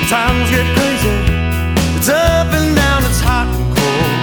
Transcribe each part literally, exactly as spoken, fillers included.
Times get crazy. It's up and down, it's hot and cold.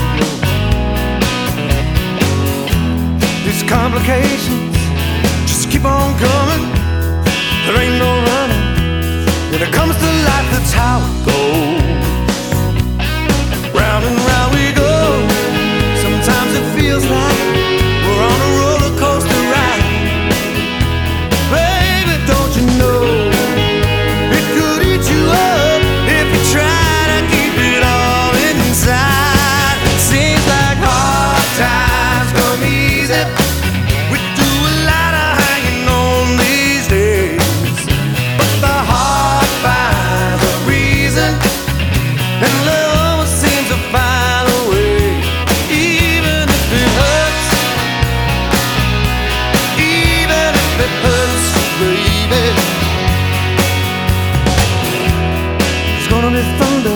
These complications just keep on coming. There ain't no running. When it comes to life, that's how it goes. Round and round we go. Sometimes it feels like we're on a roller coaster ride. Baby, don't you know it could eat you up if you try to keep it all inside. Seems like hard times come easy. We do a lot of hanging on these days, but the heart finds a reason, and love seems to find a way. Even if it hurts, even if it hurts, baby. There's gonna be thunder